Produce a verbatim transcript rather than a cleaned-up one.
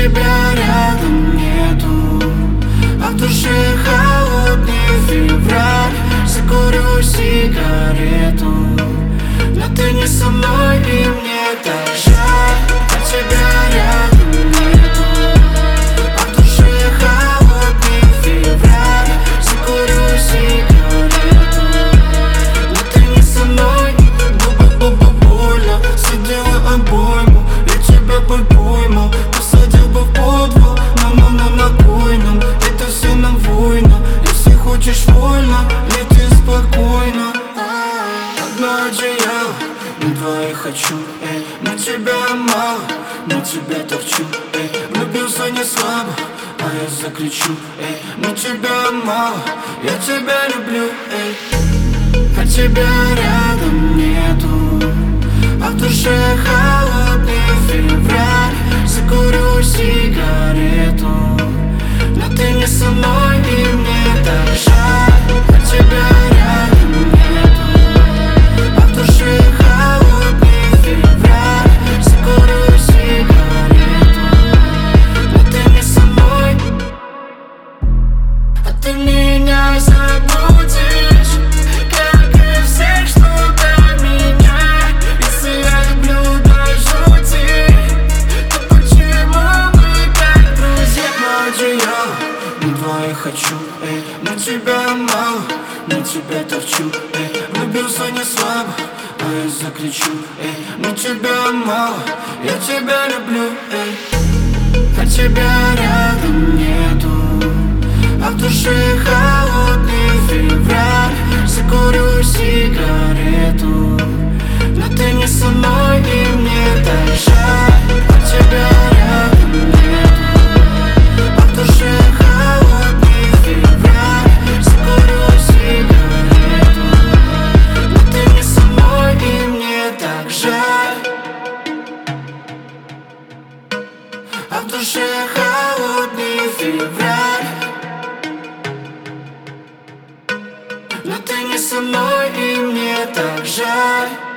тебя рядом нету, а в душе холодный февраль. Закурю сигарету, но ты не со мной, и мне так жаль. А тебя рядом нету, а в душе холодный февраль. Закурю сигарету, но ты не со мной. Бу-бу-бу-бу больно, сидела обойму, я тебя бы поймал, посадил бы в подвал, но-но-но на койном. Это все на войну, если хочешь вольно, лети спокойно. Одно одеяло, на двоих хочу, эй. На тебя мало, на тебя торчу, эй. Влюбился не слабо, а я закричу, эй. На тебя мало, я тебя люблю, эй. А тебя рядом нету, а в душе холодный февраль. Закурю сигарету, но ты не со мной, и мне так жаль. А тебя рядом нету, а в душе холодный февраль. Закурю сигарету, но ты не со мной. А ты меня забудешь, как и всех, что до меня. Если я люблю до жути, то почему мы как друзья? На одеяло, на двоих хочу, эй. На тебя мало, на тебя торчу, эй. Влюбился не слабо, а я закричу, эй. На тебя мало, я тебя люблю, эй. А тебя рядом нету, а в душе холодный февраль. Закурю сигарету, но ты не со мной, и мне так жаль. А тебя рядом нету, а в душе холодный февраль. Закурю сигарету, но ты не со мной, и мне так жаль. А в душе холодный февраль, но ты не со мной, и мне так жаль.